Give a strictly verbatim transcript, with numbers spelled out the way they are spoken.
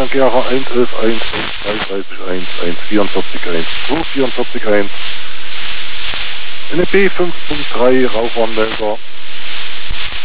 Eingang G H eins elf eins zwei drei eins eins vierundvierzig eins zwei vierundvierzig eins. N E B fünf Punkt drei Rauchwarnmelder.